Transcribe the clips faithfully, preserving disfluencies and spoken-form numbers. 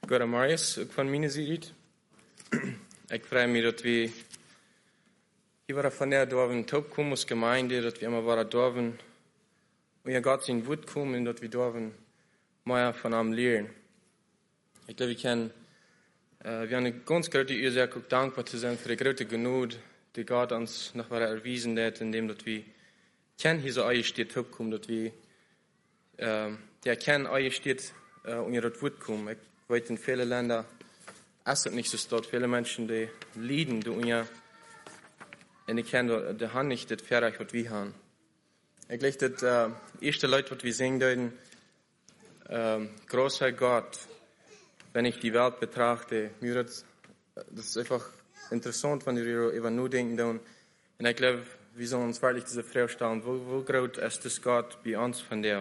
Goedemorgen, Marius, ook van mijn zijde. Ik freue mich, dass wir hier waren von der Dorfen Topkum als Gemeinde, dass wir immer waren Dorfen, und ja Gott sein Wort kommen, und dass wir Dorfen mehr von ihm lernen. Ich glaube, wir können, äh, wir haben eine ganz große Ursache, auch dankbar zu sein für die große Gnade, die Gott uns noch mal erwiesen hat, indem dass wir kennen hier so euch steht Topkum, dass wir, äh, der kennen euch steht, äh, und ihr das Wort kommen. Ich weiß, in vielen Ländern ist es nicht so dort. Viele Menschen, die leiden, die unja, und ich kenne die Hand nicht, das fertig, was wir haben. Ich glaube, das äh, erste Leute, was wir sehen dürfen, äh, großer Gott, wenn ich die Welt betrachte, mir das, das ist einfach interessant, wenn wir über nur denken. Und ich glaube, wir sollen uns wirklich diese Frage stellen, wo, wo groß ist das Gott bei uns von der?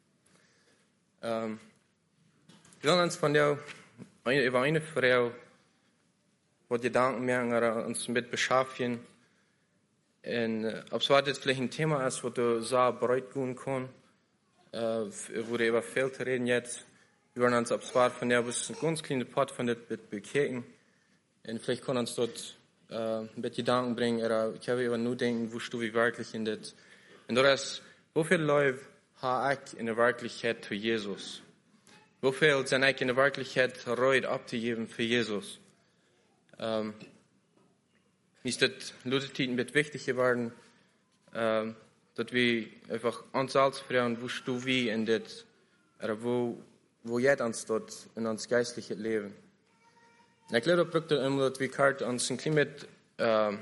Ähm, wir sollen uns von der über eine Frau, wo Gedanken mehr uns mit beschäftigen. Und ob es das vielleicht ein Thema ist, wo du sehr breit gehen kann, äh, wo du über viel zu reden jetzt, wir wollen uns, ob es war von der, bis ein ganz kleiner Part von das bekeken. Und vielleicht kann uns dort äh, ein bisschen Gedanken bringen, oder ich habe über nur denken, wo du wie wirklich in das. Und das ist, wie viele Leute habe ich in der Wirklichkeit zu Jesus? Wie viel sind ich in der Wirklichkeit bereit abzugeben für Jesus? Ähm, ist das Leute mit wichtig geworden, ähm, dass wir einfach uns als Frauen, wo du wie in das, oder wo, wo jetzt uns dort in uns geistliche Leben. Und ich glaube, das immer, dass wir gerade uns ein bisschen mit, ähm,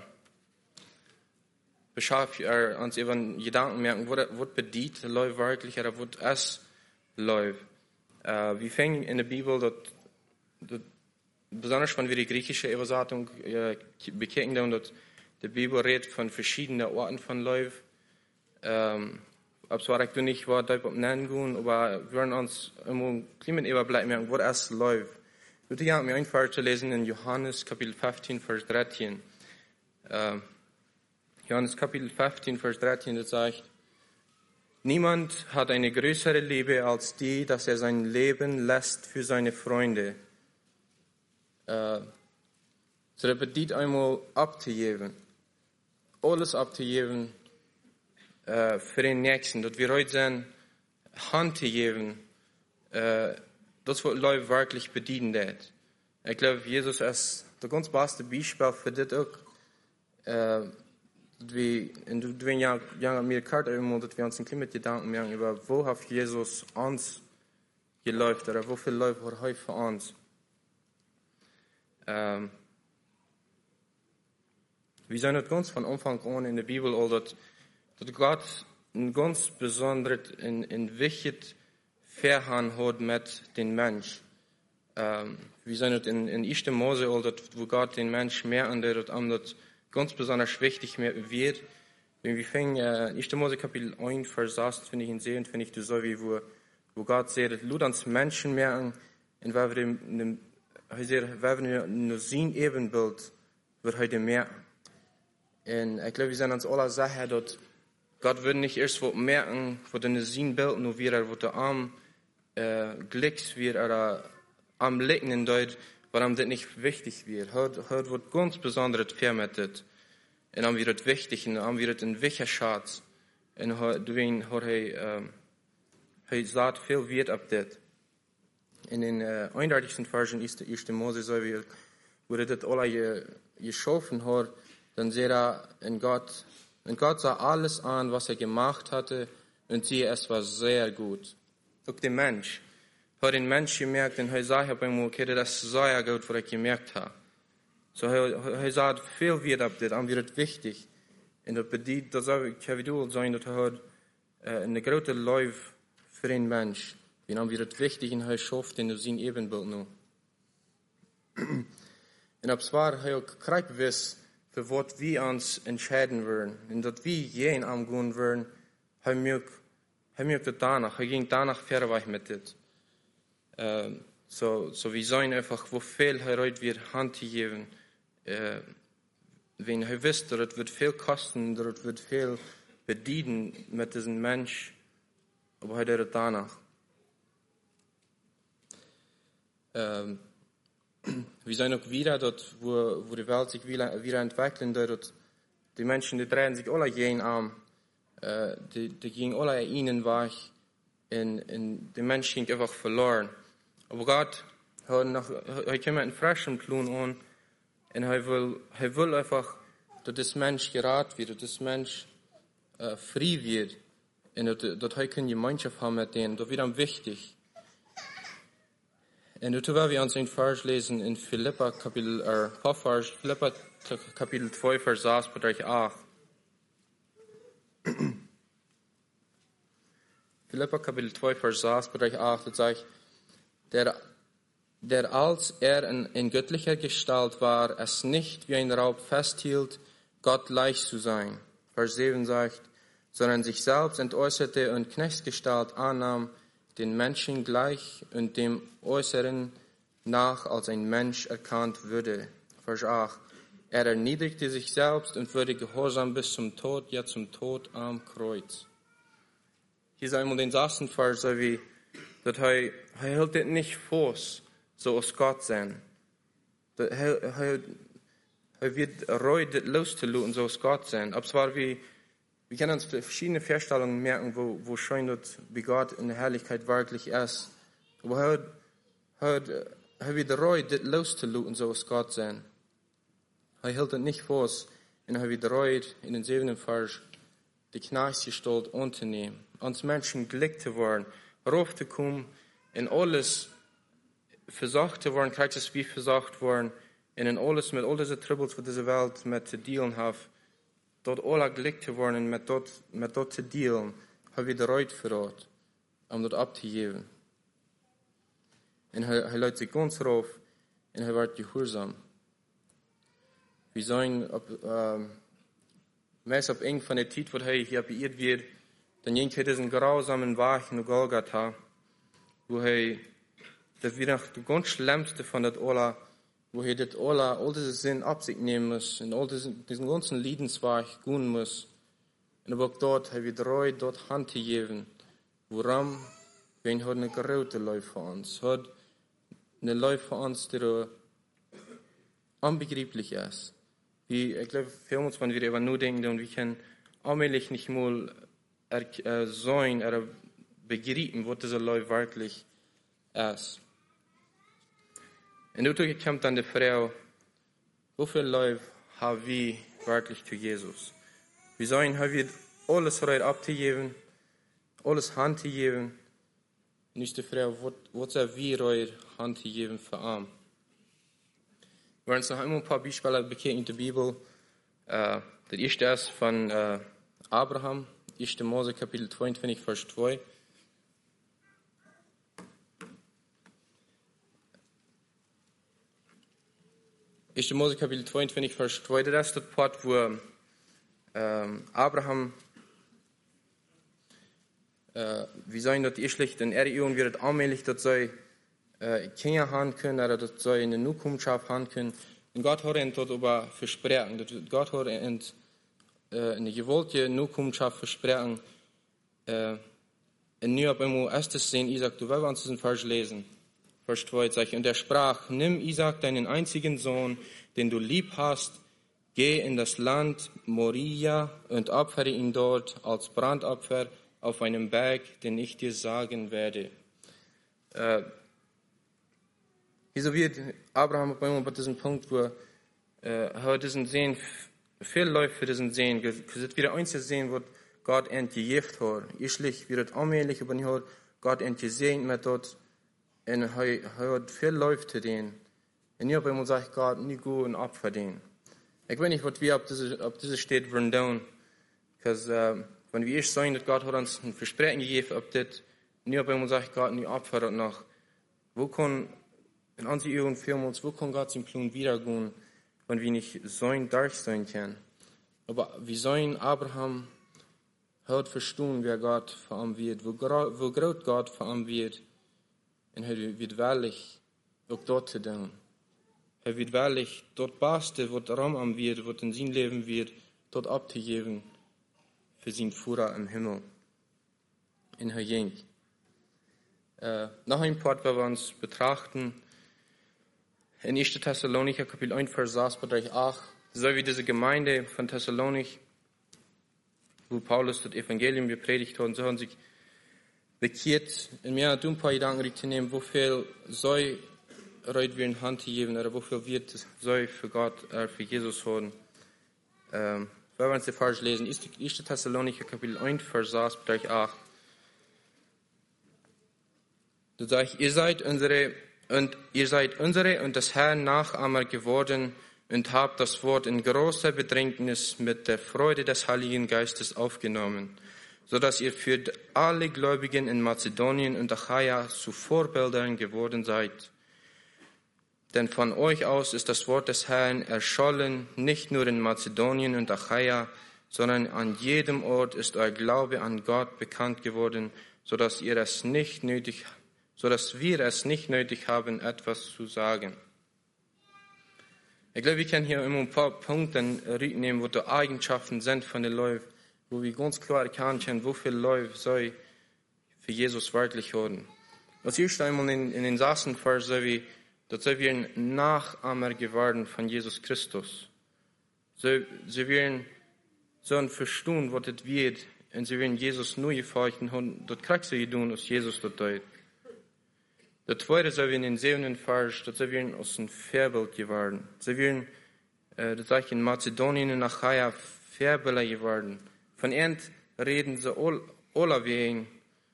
beschäftigen, oder uns eben Gedanken merken, wo das bedient, läuft wirklich, oder wo es läuft. Uh, wir fangen in der Bibel, dat, dat, besonders wenn wir die griechische Übersetzung äh, bekeken, dass die Bibel redet von verschiedenen Orten von Läufen. Ähm, ob es war ich nicht war, da nennen gehen, aber wir werden uns immer klein überbleiben, wo es läuft. Ich würde gerne mir einfach zu lesen in Johannes Kapitel fünfzehn, Vers dreizehn. Äh, Johannes Kapitel fünfzehn, Vers dreizehn, das sagt, niemand hat eine größere Liebe als die, dass er sein Leben lässt für seine Freunde. Äh, so das bedeutet einmal abzugeben. Alles abzugeben äh, für den Nächsten. Dass wir heute sind, Hand zu geben, äh, das wird Leute wirklich bedienen. Das. Ich glaube, Jesus ist das ganz beste Beispiel für das auch. Äh, wie in den Jahren mir gerade immer, dass wir uns ein bisschen mit Gedanken machen über, wo hat Jesus uns geläuft, oder wo viel läuft er heute für uns. Ähm, wir sehen das ganz von Anfang an in der Bibel, dass, dass Gott ein ganz besonderes, ein, ein wichtiges Verhalten hat mit dem Mensch. Ähm, wir sehen das in, in ersten Mose, wo Gott den Mensch mehr an der, das ganz besonders wichtig wird. Wenn wir fangen, äh, ersten Mose Kapitel eins, Vers acht, finde ich ihn sehen, finde ich das so, wie wo, wo Gott sagt, lud uns Menschen merken, und weil wir dem, weil wir nur sein Ebenbild, wird heute merken. Und ich glaube, wir sind uns alle sicher, dass Gott wird nicht erst was merken, wo der sein Bild nur wieder, wo der Arm, äh, glicks wird, oder am Licken dort, warum das nicht wichtig wird. Heute, heute wird ganz besonderes vermittelt. Und dann wird es wichtig, und dann wird es ein wichtiger Schatz. Und deswegen hat er, er sagt viel Wert auf das. In den äh, einunddreißigsten Versen ist der erste Mose, so wie, wo er das alle geschaffen hat, dann sieht er in Gott, und Gott sah alles an, was er gemacht hatte, und siehe, es war sehr gut. Auch der Mensch. Hat den Mensch gemerkt, und er sagt bei mir, okay, das ist sehr gut, was ich gemerkt habe. So, er, er sagt viel Wert auf das, und wird wichtig. Und das bedeutet, das soll ich wieder sein, dass er hat äh, eine große Läufe für den Mensch. Und dann wird es wichtig, und er schafft in sein Ebenbild noch. Und ob es war, er auch korrekt wiss, für was wir uns entscheiden würden. Und dass wir jeden angehen würden, er mögt, er mögt das danach, er ging danach fertig mit das. Uh, so, so wir sollen einfach, wo viel er heute wird Hand geben, uh, wenn er wisst, dass es wird viel kosten, dass es wird viel bedienen mit diesem Mensch, aber heute danach. Ähm, wir sind auch wieder dort, wo, wo die Welt sich wieder, wieder entwickelt. Dort, die Menschen, die drehen sich alle gegen an. Äh, die, die gingen alle ihnen weg. Und, und die Menschen gingen einfach verloren. Aber Gott hat noch, er kommt einen frischen Plan an. Und er will, er will einfach, dass das Mensch gerat wird, dass das Mensch äh, frei wird. Und dass, dass er eine Gemeinschaft haben mit denen. Das wird ihm wichtig. Und dazu werden wir uns einen Vers lesen in Philippa Kapitel, äh, Vers, Philippa Kapitel zwei, Vers sechs bis acht. Philippa Kapitel zwei, Vers sechs bis acht, da sagt, der, der als er in, in göttlicher Gestalt war, es nicht wie ein Raub festhielt, Gott gleich zu sein. Vers sieben sagt, sondern sich selbst entäußerte und Knechtsgestalt annahm, den Menschen gleich und dem Äußeren nach als ein Mensch erkannt würde. Vers acht. Er erniedrigte sich selbst und wurde gehorsam bis zum Tod, ja zum Tod am Kreuz. Hier ist einmal den ersten Vers, so wie, dass er, er hält es nicht fest, so aus Gott sein. Er, er, er wird reut, das loszulassen, so aus Gott sein. Aber zwar wie, wir können uns verschiedene Vorstellungen merken, wo, wo scheint dort, wie Gott in der Herrlichkeit wirklich ist. Aber er, er, er wird reut, das loszulassen, so aus Gott sein. Er hält es nicht fest, und er wird reut, in den siebten Vers, die Knechtsgestalt anzunehmen, uns Menschen glücklich zu werden, raufzukommen, in alles versucht zu werden, gleich als wie versucht worden, und in alles mit all diesen Troubles, die diese Welt mit zu dealen hat, dort alle glücklich zu werden und mit dort, mit dort zu dealen, haben wir reut verrat, um dort abzugeben. Und er, er lädt sich ganz rauf, und er wird gehorsam. Wir sollen, ob, ähm, meist auf eng von der Zeit, wo er hier beirrt wird, dann ging er diesen grausamen Weg in Golgatha, wo er, das wird noch das ganz Schlimmste von das Ola, wo er das Ola, all diese Sinn ab sich nehmen muss, und all diesen, diesen ganzen Leidensweg gehen muss. Und aber auch dort, er wird treu dort Hand zu geben, woran, wenn er eine große Läufe für uns, hat eine Läufe für uns, die unbegreiflich ist. Wie, ich glaube, für uns, wenn wir über nur denken, und wir können allmählich nicht mal er, äh, sein oder begreifen, was diese Läufe wirklich ist. Und dadurch kommt dann die Frage, wie viel Läufe haben wir wirklich zu Jesus? Wir sollen, haben wir alles reut abzugeben, alles Hand zu geben. Und ist die Frage, was sind wir reut Hand zu geben für ihn? Wir werden uns noch einmal ein paar Beispiele bekennen in der Bibel. Äh, das erste ist von äh, Abraham, erster Mose Kapitel zweiundzwanzig, Vers zwei. erster Mose Kapitel zweiundzwanzig, Vers zwei, das ist der Part, wo ähm, Abraham, äh, wir sagen, dass die schlecht in Erden wird allmählich, dass sie äh, Kinder haben können, oder dass sie in der Zukunft haben können. Und Gott hat ihn dort aber versprochen, dass Gott hat ihn äh, eine gewollte Zukunft versprochen. Äh, und nu ab einmal erstes sehen, Isaac, du wirst uns diesen Vers lesen. Vers zwei sagt, und er sprach, nimm Isaac, deinen einzigen Sohn, den du lieb hast, geh in das Land Moria und opfere ihn dort als Brandopfer auf einem Berg, den ich dir sagen werde. Äh, Wieso wird Abraham bei diesem Punkt, wo äh, er diesen Sehen, viel läuft für diesen Sehen, es ist wieder eins zu sehen, wo Gott entgegeben hat. Ischlich wird es allmählich, aber nicht Gott entgesehen mit dort, und er hat viel läuft zu denen. Und ich habe immer gesagt, Gott, nicht gut und Opfer den. Ich weiß nicht, was wir auf diese, auf diese steht, würden tun, because, äh, wenn wir erst sagen, dass Gott hat uns ein Versprechen gegeben, ob das, und ich habe immer gesagt, Gott, nicht Opfer das noch, wo kann, in unseren Augen filmen uns, wo kann Gott seinen Plan wiedergehen, wenn wir nicht so ein Dark sein können. Aber wir sollen Abraham hat verstehen, wer Gott für ihn wird, wo, wo groß Gott für ihn wird. Und er wird wahrlich auch dort zu tun. Er wird wahrlich dort Beste, was Raum am wird, was in sein Leben wird, dort abzugeben für seinen Führer im Himmel. In er ging. Äh, noch ein Part, was wir uns betrachten, in erster Thessalonicher Kapitel eins, Vers sechs bis acht, so wie diese Gemeinde von Thessalonich, wo Paulus das Evangelium gepredigt hat, so haben sich bekehrt. Und mir hat ein paar Gedanken zu nehmen, wofür soll heute wir in Hand geben, oder wofür wird soll für Gott, äh, für Jesus haben. Ähm, wenn wir uns die Vers lesen, erster Thessalonicher Kapitel eins, Vers sechs bis acht. Da sage ich, ihr seid unsere und ihr seid unsere und des Herrn Nachahmer geworden und habt das Wort in großer Bedrängnis mit der Freude des Heiligen Geistes aufgenommen, so dass ihr für alle Gläubigen in Mazedonien und Achaia zu Vorbildern geworden seid. Denn von euch aus ist das Wort des Herrn erschollen, nicht nur in Mazedonien und Achaia, sondern an jedem Ort ist euer Glaube an Gott bekannt geworden, so dass ihr es nicht nötig, so dass wir es nicht nötig haben, etwas zu sagen. Ich glaube, wir können hier immer ein paar Punkte nehmen, wo die Eigenschaften sind von den Leuten, wo wir ganz klar erkennen können, wie viele Leute soll für Jesus wirklich haben. Als erst einmal in, in den sechsten Vers, so wie, dass wir ein Nachahmer geworden von Jesus Christus. So, sie werden so ein Verstehen, was das wird, und sie werden Jesus neu folgen, und das kriegst du tun, was Jesus das tut. Das zweite, so wie in den siebenten Vers, dass sie werden aus einem Vorbild geworden. Sie werden, äh, das sage ich in Mazedonien und Achaia, Vorbilder geworden. Von ihnen reden sie all, alle wegen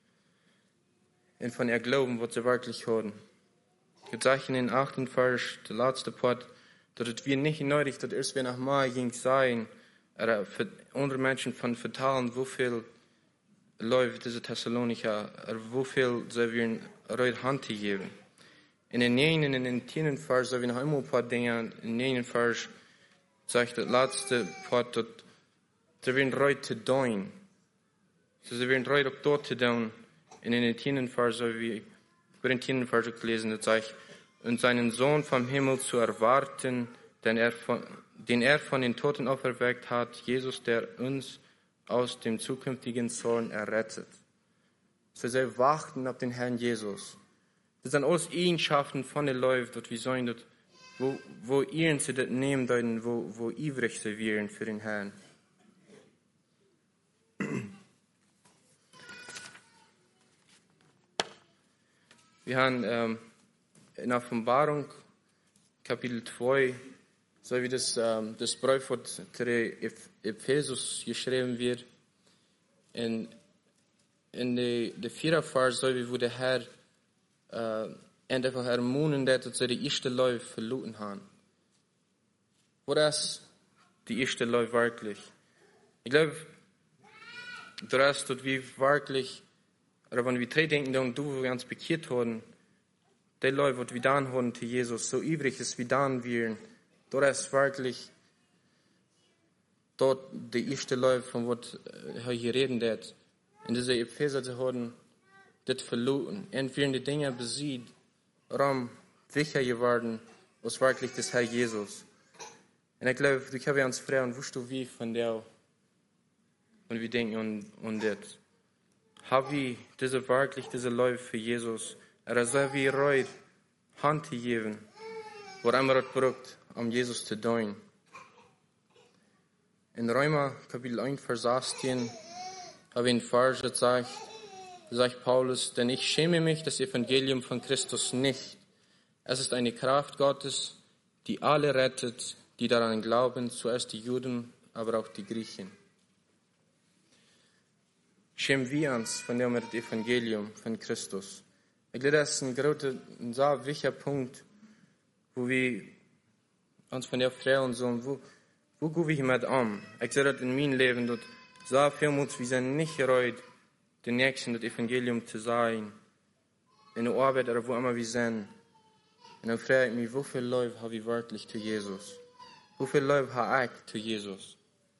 und von ihr Glauben, was sie wirklich haben. Das sage ich in den achten Vers, der letzte Part, dass wir nicht nötig, dass erst wir nach Mal ging sein, oder für andere Menschen von vertalen, wie viel läuft diese Thessalonicher, wie viel sie wir heute Hand geben. In den neunten, in den zehnten Vers, so wie noch einmal ein paar Dinge, in den neunten Vers, sagt der letzte Part, dass sie werden heute tun. So, sie werden heute auch dort tun. Und in den zehnten Vers, so wie, ich habe den zehnten Vers gelesen, das sagt, und seinen Sohn vom Himmel zu erwarten, den er von, den er von den Toten auferweckt hat, Jesus, der uns aus dem zukünftigen Zorn errettet. So, sie warten auf den Herrn Jesus. Das sind alles Eigenschaften von den Leuten, dass wir sollen, dass, wo, wo ihr sie das nehmen sollten, wo, wo ivrig sie wären für den Herrn. Wir haben ähm, in der Offenbarung, Kapitel zwei, so wie das, ähm, das Brief, was der Ephesus geschrieben wird, in, in der de vierten Vers, so wie wo der Herr äh, einfach ermahnen hat, dass sie die erste Leute verloren haben. Wo das die erste Leute wirklich? Ich glaube, das, dass wir wirklich, oder wenn wir drei denken, dann du, wo wir uns bekehrt haben, die Leute, die wir dann haben, zu Jesus, so übrig ist, wie dann wir, das ist wirklich dort die erste Leute, von was er hier reden wird. In dieser Epheser zu haben, das verloren. Und wir die Dinge besiegt, Raum wichtiger geworden, als wirklich das Herr Jesus. Und ich glaube, du kannst uns fragen, wusstest du wie von der, und wir denken und, und das. Haben wir diese wirklich, diese Leute für Jesus, oder soll wir heute Hand geben, wo einmal das braucht, um Jesus zu dienen. In Römer, Kapitel eins, Vers achtzehn, habe ich einen Vers, das sagt, sagt Paulus, denn ich schäme mich das Evangelium von Christus nicht. Es ist eine Kraft Gottes, die alle rettet, die daran glauben, zuerst die Juden, aber auch die Griechen. Schämen wir uns von dem Evangelium von Christus. Ich glaube, das ist ein großer, ein sehr wichtiger Punkt, wo wir uns von der fragen sollen, wo, wo gehen wir damit um? Ich sehe das in meinem Leben, dass sehr vielmals wir sind nicht bereit, den Nächsten das Evangelium zu sein, in der Arbeit oder wo immer wir sind. Und dann frage ich mich, wie viele Leute habe ich wirklich zu Jesus? Wie viele Leute habe ich zu Jesus?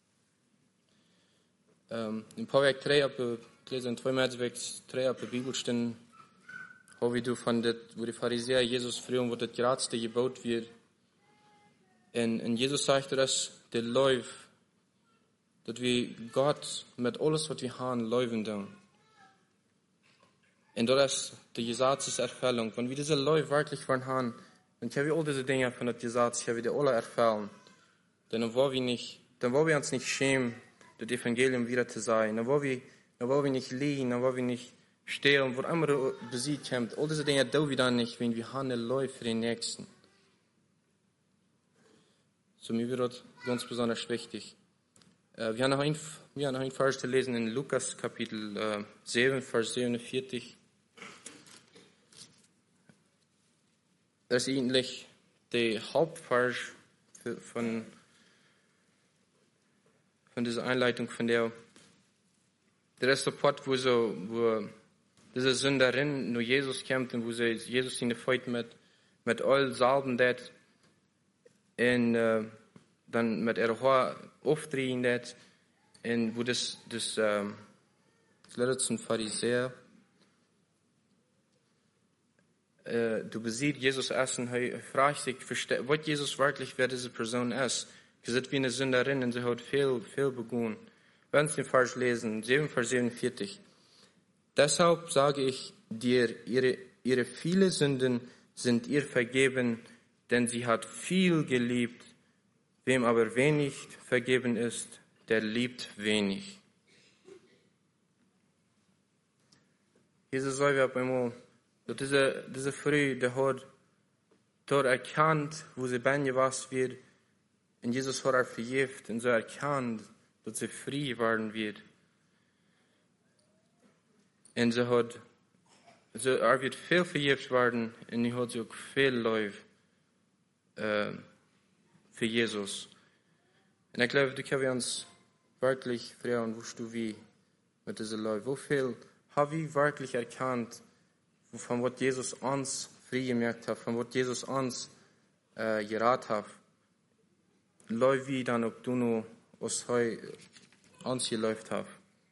Um, in Paulus drei, ich lese in zwei Märzweg drei auf der Bibel stehen, wo wir von det, wo die Pharisäer Jesus fragen, wo das Geradste gebaut wird. Und, und Jesus sagte, dass der Leute, dass wir Gott mit alles, was wir haben, leuven tun. Und das ist die Gesetzeserfüllung. Wenn wir diese Leute wirklich von haben, Und ich habe all diese Dinge von der gesagt, ich habe die alle erfahren. Denn dann wollen wir nicht, dann wollen wir uns nicht schämen, das Evangelium wieder zu sein. Dann wollen wir, dann wollen wir nicht liegen, dann wollen wir nicht stehlen, wo andere besiegt haben. All diese Dinge tun wir dann nicht, wenn wir handeln läuft für den Nächsten. So mir wird das ganz besonders wichtig. Äh, wir haben noch ein, wir haben noch ein Vers zu lesen in Lukas Kapitel äh, sieben, Vers siebenundvierzig. Das ist eigentlich der Hauptvers von, von dieser Einleitung von der. Der ist der Part, wo, so, wo diese Sünderin nur Jesus kämpft und wo sie Jesus in der Fight mit, mit all Salben dat und uh, dann mit ihrer Haar aufdrehen dat und wo das, das, uh, das letzte Pharisäer Uh, du besiehst Jesus essen, er fragt sich, was Jesus wirklich, wer diese Person ist. Sie ist wie eine Sünderin und sie hat viel, viel begonnen. Wenn Sie den Vers lesen, sieben Vers siebenundvierzig. Deshalb sage ich dir, ihre, ihre viele Sünden sind ihr vergeben, denn sie hat viel geliebt. Wem aber wenig vergeben ist, der liebt wenig. Jesus soll wir einmal Dat deze, deze vrouw, die had door erkannt, wo sie ben was wird, und Jesus hat er vergeeft, und so erkannt, dass sie frei werden wird. Und sie hat, so, er wird viel vergeeft werden, und er hat sie auch viel Liebe äh, für Jesus. Und ich glaube, du kannst uns wirklich fragen, wusstest du wie mit dieser Liebe? Wie viel habe ich wirklich erkannt, von was Jesus uns frei gemerkt hat, von was Jesus uns äh, geraten hat. Läuft wie dann, ob du noch aus heu uns geläuft hast.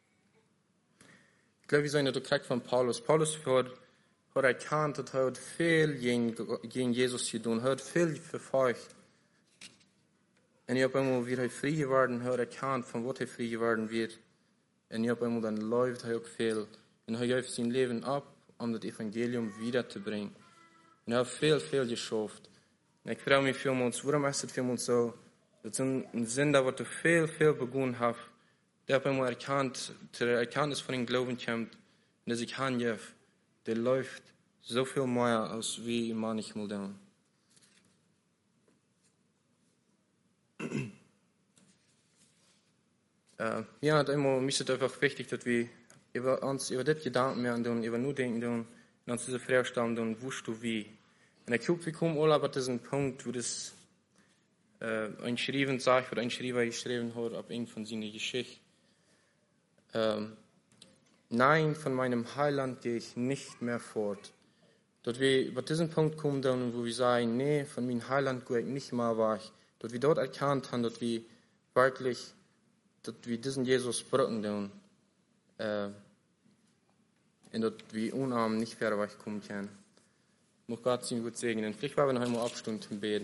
Ich glaube, wir sind der Krieg von Paulus. Paulus hat, hat erkannt und hat viel gegen, gegen Jesus getan, hat viel verfolgt. Und ich habe einmal wieder frei geworden, hat erkannt, von was er frei geworden wird. Und ich habe einmal dann läuft er auch viel. Und er gibt sein Leben ab, um das Evangelium wiederzubringen. Und er hat viel, viel geschafft. Und ich frage mich vielmals, warum ist es vielmals so, dass ein Sünder, der viel, viel begonnen hat, der hat einmal erkannt, der Erkenntnis von dem Glauben kommt, und der sich handelt, der läuft so viel mehr, als wie manchmal dann. äh, ja, und einmal, mir ist es einfach wichtig, dass wir über uns, über das Gedanken mehr tun, über nur denken tun, und uns diese Frage stellen tun, wusstest du wie? Und ich glaube, wir kommen alle aber diesen Punkt, wo das äh, ein Schreiben sagt, oder ein Schreiber geschrieben hat, ab irgend von seiner Geschichte. Ähm, Nein, von meinem Heiland gehe ich nicht mehr fort. Dort wir über diesen Punkt kommen, dann, wo wir sagen, nee, von meinem Heiland gehe ich nicht mehr weg. Dort wir dort erkannt haben, dort wir wirklich, dort wir diesen Jesus brücken tun. Uh, en dat we unarm nicht verder wegkommen können. Mag Gott sie gut segnen. Vielleicht wollen wir noch einmal abstunden zum Beten.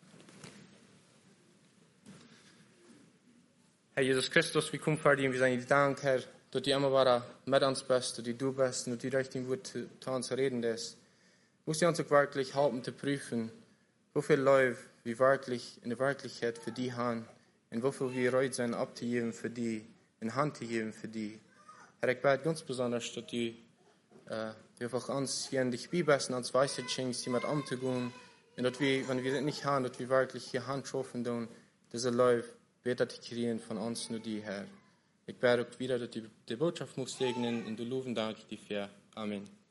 Herr Jesus Christus, wir kommen vor dir und wir sagen dir Dank, Herr, dass du immer wieder mit uns bist, dass du bist und dass du richtig gut zu uns reden lässt. Musst du uns auch wirklich helfen zu prüfen, wie viel Leute wir wirklich in der Wirklichkeit für die haben und wie viel wir bereit sind abzugeben für die, in Hand zu geben für die. Herr, ich bete ganz besonders, dass du äh, einfach uns hier in dich bibest und uns Weisheit schenkst, jemand umzugehen. Und dass wir, wenn wir das nicht haben, dass wir wirklich hier Hand schaffen tun, diese Leute weiter zu kriegen von uns nur die, Herr. Ich bete auch wieder, dass du die Botschaft musst segnen und du loben danke dir für. Amen.